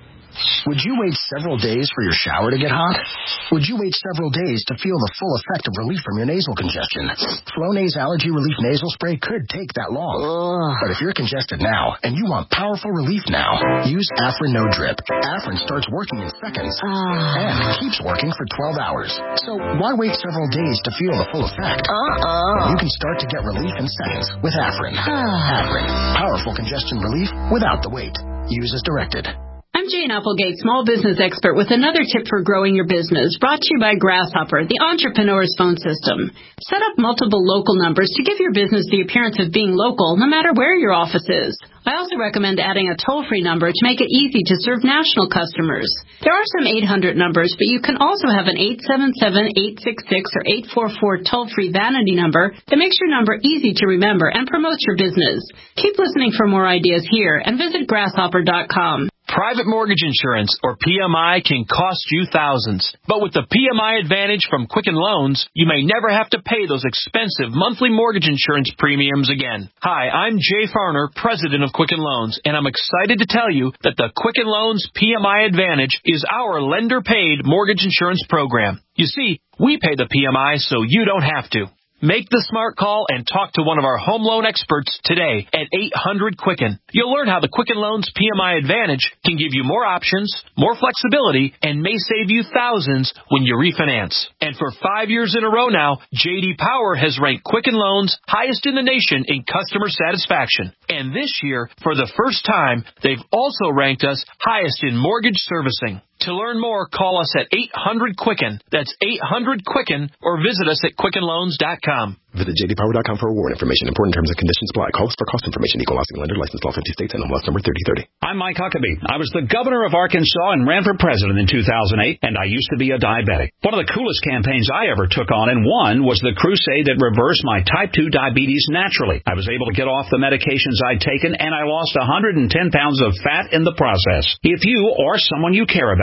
Would you wait several days for your shower to get hot? Would you wait several days to feel the full effect of relief from your nasal congestion? Flonase Allergy Relief Nasal Spray could take that long. Ugh. But if you're congested now and you want powerful relief now, use Afrin No Drip. Afrin starts working in seconds uh. and keeps working for twelve hours. So why wait several days to feel the full effect? Uh-uh. You can start to get relief in seconds with Afrin. Afrin. Powerful congestion relief without the wait. Use as directed. I'm Jane Applegate, small business expert, with another tip for growing your business, brought to you by Grasshopper, the entrepreneur's phone system. Set up multiple local numbers to give your business the appearance of being local, no matter where your office is. I also recommend adding a toll-free number to make it easy to serve national customers. There are some eight hundred numbers, but you can also have an eight seven seven, eight six six or eight four four toll-free vanity number that makes your number easy to remember and promotes your business. Keep listening for more ideas here and visit grasshopper dot com. Private mortgage insurance, or P M I, can cost you thousands. But with the P M I Advantage from Quicken Loans, you may never have to pay those expensive monthly mortgage insurance premiums again. Hi, I'm Jay Farner, president of Quicken Loans, and I'm excited to tell you that the Quicken Loans P M I Advantage is our lender-paid mortgage insurance program. You see, we pay the P M I so you don't have to. Make the smart call and talk to one of our home loan experts today at eight hundred Quicken. You'll learn how the Quicken Loans P M I Advantage can give you more options, more flexibility, and may save you thousands when you refinance. And for five years in a row now, J D Power has ranked Quicken Loans highest in the nation in customer satisfaction. And this year, for the first time, they've also ranked us highest in mortgage servicing. To learn more, call us at eight hundred Quicken. That's eight hundred Quicken, or visit us at quicken loans dot com. Visit j d power dot com for award information. Important terms and conditions apply. Call us for cost information. Equal housing lender. Licensed law fifty states. N M L S number thirty thirty. I'm Mike Huckabee. I was the governor of Arkansas and ran for president in two thousand eight, and I used to be a diabetic. One of the coolest campaigns I ever took on and won was the crusade that reversed my type two diabetes naturally. I was able to get off the medications I'd taken, and I lost one hundred ten pounds of fat in the process. If you or someone you care about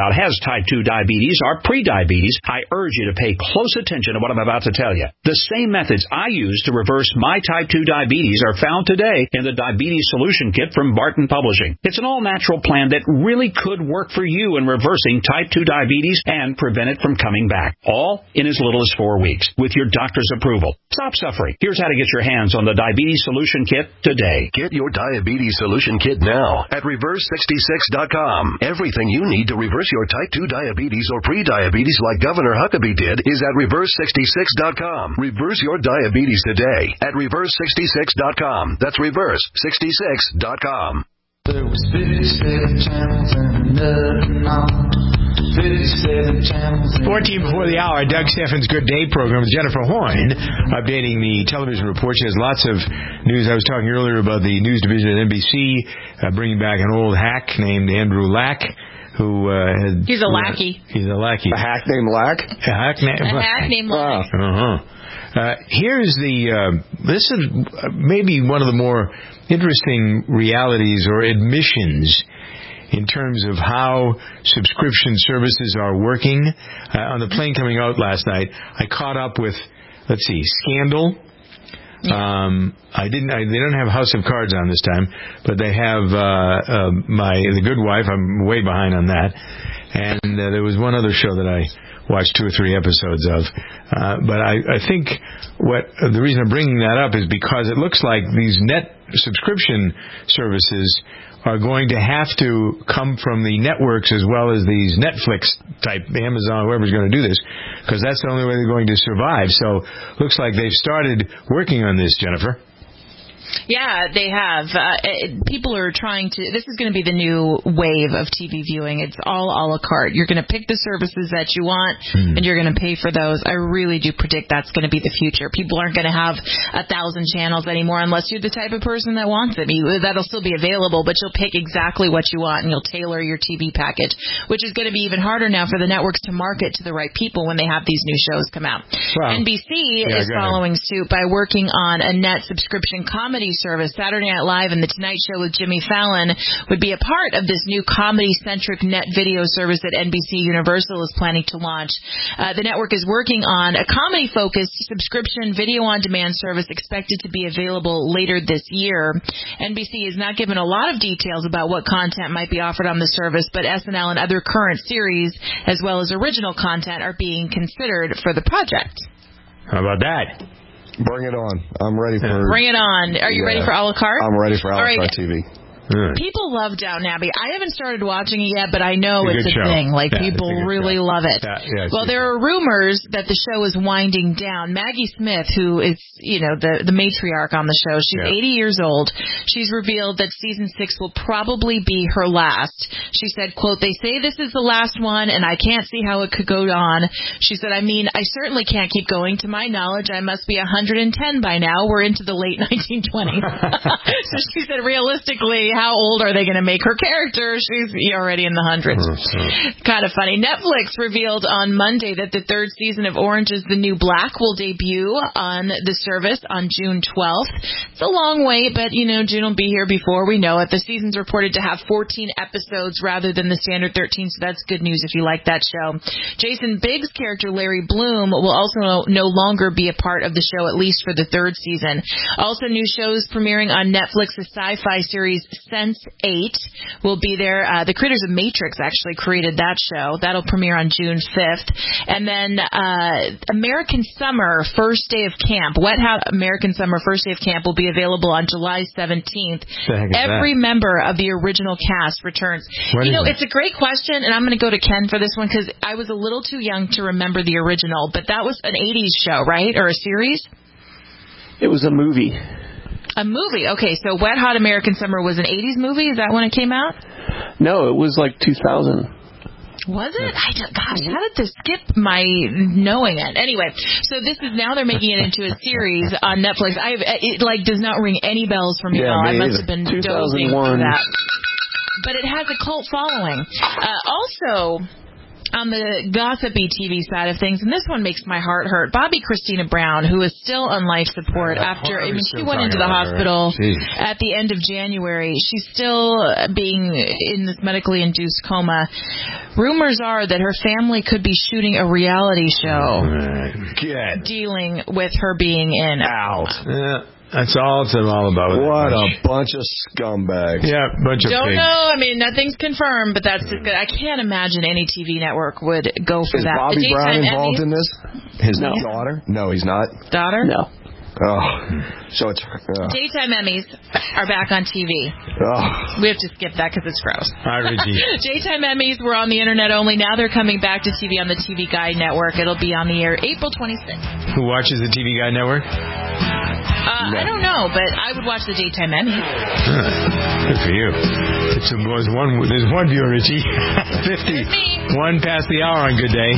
about has type two diabetes or prediabetes, I urge you to pay close attention to what I'm about to tell you. The same methods I use to reverse my type two diabetes are found today in the Diabetes Solution Kit from Barton Publishing. It's an all-natural plan that really could work for you in reversing type two diabetes and prevent it from coming back, all in as little as four weeks with your doctor's approval. Stop suffering. Here's how to get your hands on the Diabetes Solution Kit today. Get your Diabetes Solution Kit now at reverse sixty-six dot com. Everything you need to reverse your type two diabetes or prediabetes like Governor Huckabee did is at reverse sixty-six dot com. Reverse your diabetes today at reverse sixty-six dot com. That's reverse sixty-six dot com. There was fifty-seven channels and nothing on. fifty-seven channels. fourteen before the hour, Doug Steffens' Good Day program with Jennifer Horn, updating the television report. She has lots of news. I was talking earlier about the news division at N B C, uh, bringing back an old hack named Andrew Lack, who uh, had... He's a lackey. Uh, he's a lackey. A hack named Lack? A hack, na- a hack named Lack. Wow. Uh-huh. Uh, here's the, uh, this is maybe one of the more interesting realities or admissions in terms of how subscription services are working. Uh, on the plane coming out last night, I caught up with, let's see, Scandal. Um, I didn't. I, they don't have House of Cards on this time, but they have uh, uh, my The Good Wife. I'm way behind on that, and uh, there was one other show that I watched two or three episodes of. Uh, but I, I think what uh, the reason I'm bringing that up is because it looks like these net subscription services are going to have to come from the networks as well as these Netflix type, Amazon, whoever's going to do this, because that's the only way they're going to survive. So looks like they've started working on this, Jennifer. Yeah, they have. Uh, it, people are trying to... This is going to be the new wave of T V viewing. It's all a la carte. You're going to pick the services that you want, mm. and you're going to pay for those. I really do predict that's going to be the future. People aren't going to have a thousand channels anymore unless you're the type of person that wants it. That'll still be available, but you'll pick exactly what you want, and you'll tailor your T V package, which is going to be even harder now for the networks to market to the right people when they have these new shows come out. Wow. N B C yeah, is following suit by working on a net subscription comedy service. Saturday Night Live and The Tonight Show with Jimmy Fallon would be a part of this new comedy-centric net video service that N B C Universal is planning to launch. Uh, the network is working on a comedy-focused subscription video-on-demand service expected to be available later this year. N B C has not given a lot of details about what content might be offered on the service, but S N L and other current series, as well as original content, are being considered for the project. How about that? Bring it on. I'm ready for... Bring it on. Are you yeah. ready for a la carte? I'm ready for a la carte right. T V. Good. People love Downton Abbey. I haven't started watching it yet, but I know it's, it's a show. thing. Like, yeah, people really show. love it. Yeah, yeah, well, there are rumors that the show is winding down. Maggie Smith, who is, you know, the, the matriarch on the show, she's yeah. eighty years old. She's revealed that season six will probably be her last. She said, quote, "They say this is the last one, and I can't see how it could go on." She said, "I mean, I certainly can't keep going. To my knowledge, I must be one hundred ten by now. We're into the late nineteen twenties. So she said, realistically, how old are they going to make her character? She's already in the hundreds. Kind of funny. Netflix revealed on Monday that the third season of Orange is the New Black will debut on the service on June twelfth. It's a long wait, but, you know, June will be here before we know it. The season's reported to have fourteen episodes rather than the standard thirteen, so that's good news if you like that show. Jason Biggs' character, Larry Bloom, will also no, no longer be a part of the show, at least for the third season. Also, new shows premiering on Netflix's sci-fi series Sense eight will be there. Uh, the creators of Matrix actually created that show. That'll premiere on June fifth. And then uh, American Summer First Day of Camp, Wet Hot American Summer First Day of Camp will be available on July seventeenth. Every that? member of the original cast returns. What you know, it's a great question, and I'm going to go to Ken for this one because I was a little too young to remember the original, but that was an eighties show, right? Or a series? It was a movie. A movie. Okay, so Wet Hot American Summer was an eighties movie? Is that when it came out? No, it was like two thousand. Was it? I don't, gosh, how did this skip my knowing it? Anyway, so this is now they're making it into a series on Netflix. I it like does not ring any bells for me yeah, at all. Me I must either. have been dozing for that. But it has a cult following. Uh, also, on the gossipy T V side of things, and this one makes my heart hurt. Bobby Christina Brown, who is still on life support after, I mean, she went into the hospital at the end of January. She's still being in this medically induced coma. Rumors are that her family could be shooting a reality show Good. dealing with her being in out. Yeah. That's all it's all about. What a bunch of scumbags. Yeah, bunch of Don't pigs. know. I mean, nothing's confirmed, but that's just good. I can't imagine any T V network would go for Is that. Bobby The Brown daytime involved Emmys- in this? His No. daughter? No, he's not. Daughter? No. Oh, so it's. Uh, Daytime Emmys are back on T V. oh. We have to skip that because it's gross. Hi, Reggie. Daytime Emmys were on the internet only. Now they're coming back to T V on the T V Guide Network. It'll be on the air April twenty-sixth. Who watches the T V Guide Network? Uh, I don't know, but I would watch the Daytime Emmys. Huh. Good for you. It's a, there's one. There's one viewer, Richie. Fifty. One past the hour on Good Day.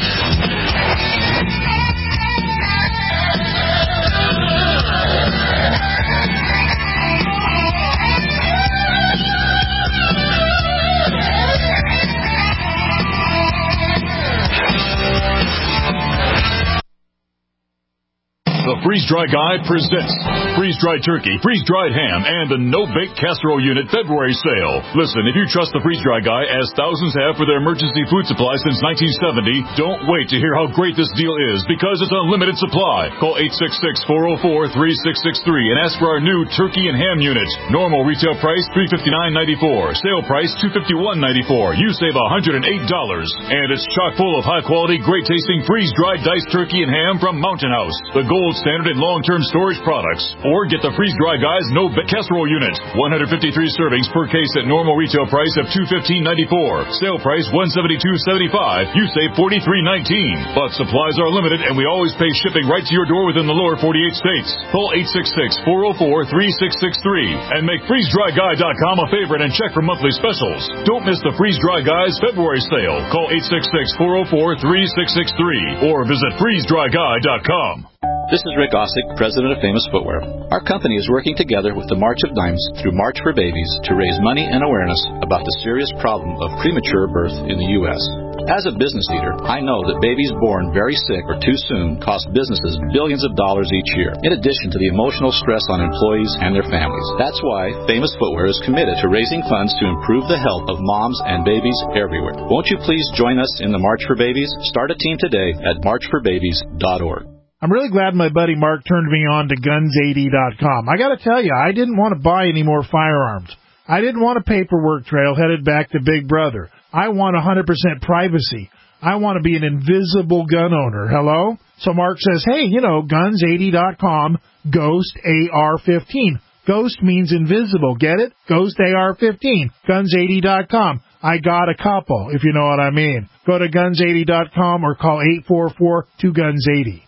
The Freeze-Dry Guy presents freeze-dried turkey, freeze-dried ham, and the no-bake casserole unit February sale. Listen, if you trust the Freeze-Dry Guy, as thousands have for their emergency food supply since nineteen seventy, don't wait to hear how great this deal is, because it's unlimited supply. Call eight six six, four oh four, three six six three and ask for our new turkey and ham unit. Normal retail price three hundred fifty-nine dollars and ninety-four cents. Sale price two hundred fifty-one dollars and ninety-four cents. You save one hundred eight dollars. And it's chock full of high-quality, great-tasting freeze-dried diced turkey and ham from Mountain House, the gold standard in long-term storage products. Or get the Freeze-Dry Guy's no bake casserole unit. one hundred fifty-three servings per case at normal retail price of two hundred fifteen dollars and ninety-four cents. Sale price one hundred seventy-two dollars and seventy-five cents. You save forty-three dollars and nineteen cents. But supplies are limited, and we always pay shipping right to your door within the lower forty-eight states. Call eight six six, four oh four, three six six three and make freeze dry guy dot com a favorite and check for monthly specials. Don't miss the Freeze-Dry Guy's February sale. Call eight six six, four oh four, three six six three or visit freeze dry guy dot com. This is Rick Ossick, president of Famous Footwear. Our company is working together with the March of Dimes through March for Babies to raise money and awareness about the serious problem of premature birth in the U S As a business leader, I know that babies born very sick or too soon cost businesses billions of dollars each year, in addition to the emotional stress on employees and their families. That's why Famous Footwear is committed to raising funds to improve the health of moms and babies everywhere. Won't you please join us in the March for Babies? Start a team today at march for babies dot org. I'm really glad my buddy Mark turned me on to guns eighty dot com. I got to tell you, I didn't want to buy any more firearms. I didn't want a paperwork trail headed back to Big Brother. I want one hundred percent privacy. I want to be an invisible gun owner. Hello? So Mark says, hey, you know, guns eighty dot com, Ghost A R fifteen. Ghost means invisible. Get it? Ghost A R fifteen. guns eighty dot com. I got a couple, if you know what I mean. Go to guns eighty dot com or call eight four four, two guns eighty.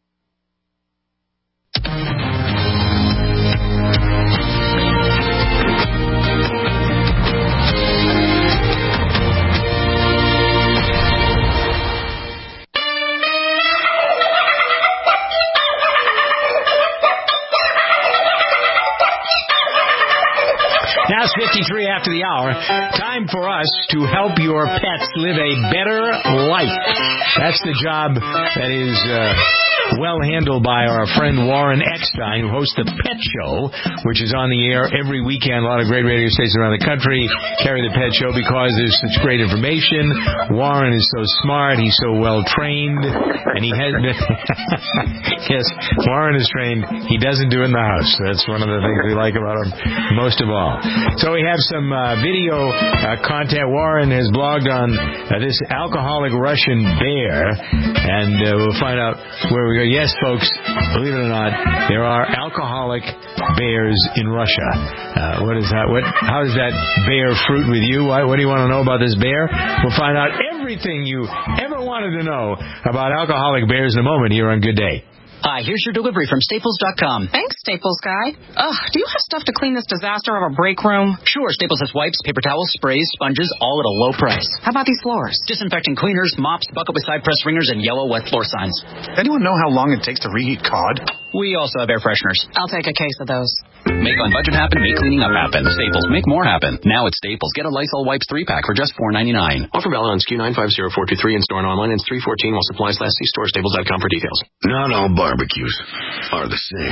Now it's fifty-three after the hour. Time for us to help your pets live a better life. That's the job that is uh, well handled by our friend Warren Eckstein, who hosts the Pet Show, which is on the air every weekend. A lot of great radio stations around the country carry the Pet Show because there's such great information. Warren is so smart. He's so well trained. And he has... yes, Warren is trained. He doesn't do it in the house. That's one of the things we like about him most of all. So we have some uh, video uh, content. Warren has blogged on uh, this alcoholic Russian bear, and uh, we'll find out where we go. Yes, folks, believe it or not, there are alcoholic bears in Russia. Uh, what is that? What? How does that bear fruit with you? What, what do you want to know about this bear? We'll find out everything you ever wanted to know about alcoholic bears in a moment here on Good Day. Hi, here's your delivery from Staples dot com. Thanks, Staples guy. Ugh, do you have stuff to clean this disaster of a break room? Sure, Staples has wipes, paper towels, sprays, sponges, all at a low price. How about these floors? Disinfecting cleaners, mops, bucket with side press ringers, and yellow wet floor signs. Anyone know how long it takes to reheat cod? We also have air fresheners. I'll take a case of those. Make on budget happen, make cleaning up happen. Staples, make more happen. Now at Staples, get a Lysol Wipes three pack for just four ninety-nine. Offer valid on S K U nine five zero four two three in store and online. It's three fourteen while supplies last. See store staples dot com for details. Not all barbecues are the same.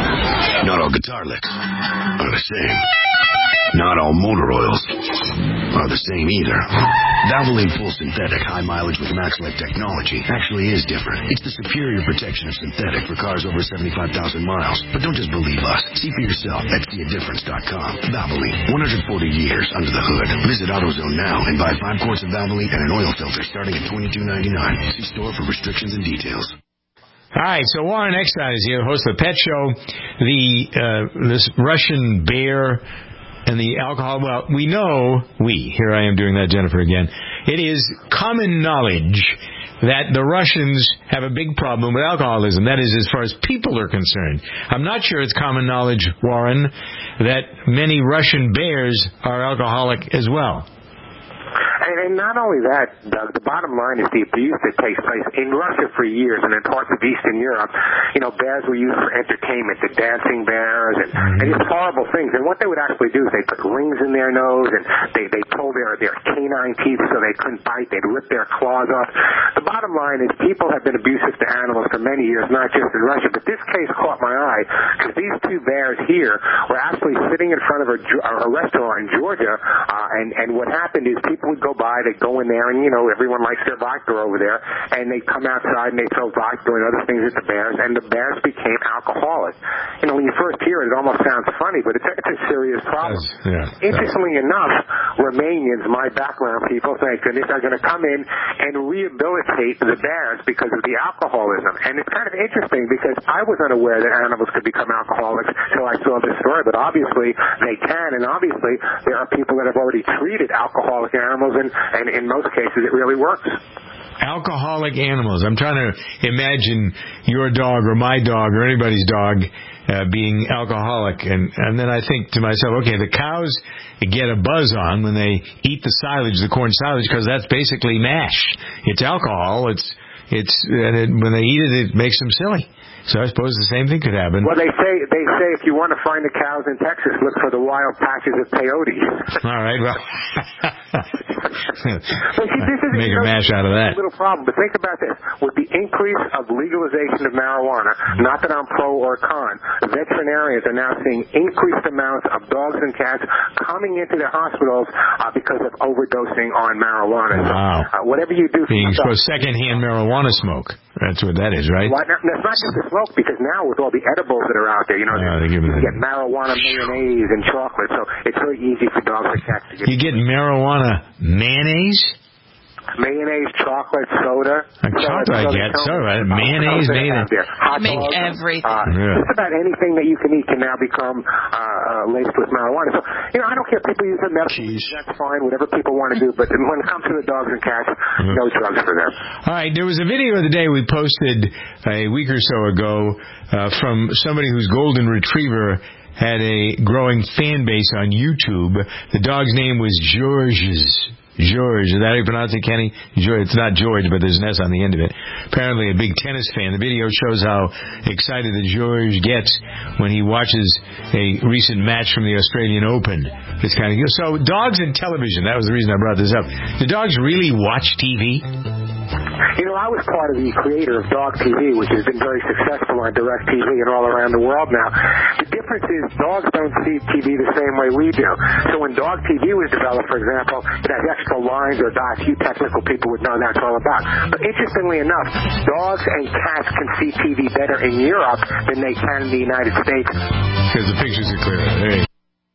Not all guitar licks are the same. Not all motor oils are the same either. Valvoline Full Synthetic High Mileage with Maxlight technology actually is different. It's the superior protection of synthetic for cars over seventy-five thousand miles. But don't just believe us. See for yourself at see a difference dot com. Valvoline, one hundred forty years under the hood. Visit AutoZone now and buy five quarts of Valvoline and an oil filter starting at twenty-two ninety-nine. See store for restrictions and details. All right, so Warren Eckstein is here, host of the Pet Show. The uh, this Russian bear and the alcohol, well, we know, we, here I am doing that, Jennifer, again. It is common knowledge that the Russians have a big problem with alcoholism. That is, as far as people are concerned. I'm not sure it's common knowledge, Warren, that many Russian bears are alcoholic as well. And, and not only that, Doug, the bottom line is the abuse that takes place in Russia for years and in parts of Eastern Europe. You know, bears were used for entertainment, the dancing bears, and, mm-hmm. and just horrible things. And what they would actually do is they put rings in their nose, and they, they pull their, their canine teeth so they couldn't bite. They'd rip their claws off. The bottom line is people have been abusive to animals for many years, not just in Russia. But this case caught my eye because these two bears here were actually sitting in front of a, a restaurant in Georgia, uh, and, and what happened is people would go by, they go in there, and, you know, everyone likes their vodka over there, and they come outside and they throw vodka and other things at the bears, and the bears became alcoholic. You know, when you first hear it, it almost sounds funny, but it's a, it's a serious problem. Yeah. Interestingly enough, Romanians, my background people, thank goodness, are going to come in and rehabilitate the bears because of the alcoholism. And it's kind of interesting because I was unaware that animals could become alcoholics until I saw this story, but obviously they can, and obviously there are people that have already treated alcoholic animals, and, and in most cases it really works. Alcoholic animals. I'm trying to imagine your dog or my dog or anybody's dog uh, being alcoholic, and, and then I think to myself, okay, the cows get a buzz on when they eat the silage, the corn silage, because that's basically mash. It's alcohol. It's it's and it, when they eat it, it makes them silly. So I suppose the same thing could happen. Well, they say they say if you want to find the cows in Texas, look for the wild patches of peyote. All right, well, but see, this is make a mash out of that. A little problem. But think about this: with the increase of legalization of marijuana, not that I'm pro or con, veterinarians are now seeing increased amounts of dogs and cats coming into their hospitals uh, because of overdosing on marijuana. Wow! So, uh, whatever you do, being exposed secondhand marijuana smoke. That's what that is, right? Well, that's not just the smoke, because now with all the edibles that are out there, you know, uh, you that. get marijuana mayonnaise and chocolate, so it's very easy for dogs and cats to get. You get marijuana mayonnaise? Mayonnaise, chocolate, soda. A chocolate, I get. Soda, mayonnaise, mayonnaise. Hot make dogs, everything. Uh, yeah. Just about anything that you can eat can now become uh, uh, laced with marijuana. So, you know, I don't care if people use it medicine. That's fine, whatever people want to do. But when it comes to the dogs and cats, mm-hmm. no drugs for them. All right, there was a video of the day we posted a week or so ago uh, from somebody whose golden retriever had a growing fan base on YouTube. The dog's name was Georges. George, is that how you pronounce it, Kenny? George, it's not George, but there's an S on the end of it. Apparently a big tennis fan. The video shows how excited that George gets when he watches a recent match from the Australian Open. It's kind of so dogs and television. That was the reason I brought this up. Do dogs really watch T V? You know, I was part of the creator of Dog T V, which has been very successful on DirecTV and all around the world now. The difference is dogs don't see T V the same way we do. So when Dog T V was developed, for example, it has extra lines or dots. You technical people would know that's all about. But interestingly enough, dogs and cats can see T V better in Europe than they can in the United States. Because the pictures are clearer. There you go.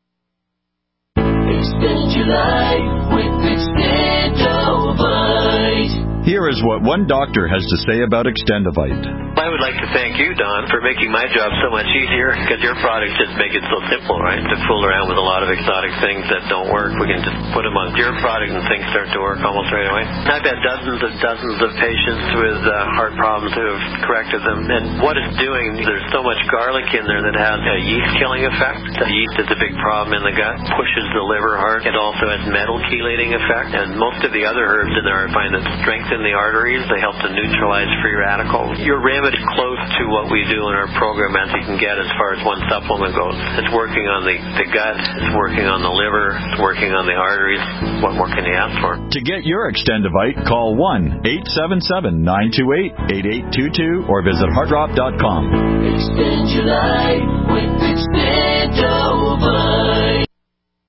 Extend your life with Extendovite. Here is what one doctor has to say about Extendovite. I would like to thank you, Don, for making my job so much easier, because your products just make it so simple, right? To fool around with a lot of exotic things that don't work, we can just put them on your product and things start to work almost right away. I've had dozens and dozens of patients with uh, heart problems who have corrected them, and what it's doing, there's so much garlic in there that has a yeast-killing effect. The yeast is a big problem in the gut, pushes the liver hard. It also has metal chelating effect, and most of the other herbs in there I find that strengthen the arteries. They help to neutralize free radicals. Your remedy much close to what we do in our program as you can get as far as one supplement goes. It's working on the, the gut, it's working on the liver, it's working on the arteries. What more can you ask for? To get your Extendivite, call one eight seven seven, nine two eight, eight eight two two or visit heart drop dot com. Extend your life with Extendovite.